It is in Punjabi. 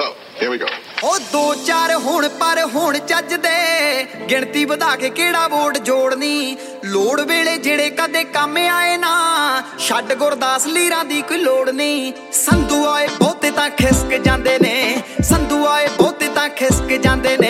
here we go. ਉਹ ਦੋ ਚਾਰ ਹੁਣ ਪਰ ਹੁਣ ਚੱਜਦੇ ਗਿਣਤੀ ਵਧਾ ਕੇ ਕਿਹੜਾ ਵੋਟ ਜੋੜਨੀ ਲੋੜ ਵੇਲੇ ਜਿਹੜੇ ਕਦੇ ਕੰਮ ਆਏ ਨਾ ਛੱਡ ਗੁਰਦਾਸ ਲੀਰਾਂ ਦੀ ਕੋਈ ਲੋੜ ਨਹੀਂ ਸੰਧੂ ਆਏ ਬਹੁਤੇ ਤਾਂ ਖਿਸਕ ਜਾਂਦੇ ਨੇ ਸੰਧੂ ਆਏ ਬਹੁਤੇ ਤਾਂ ਖਿਸਕ ਜਾਂਦੇ ਨੇ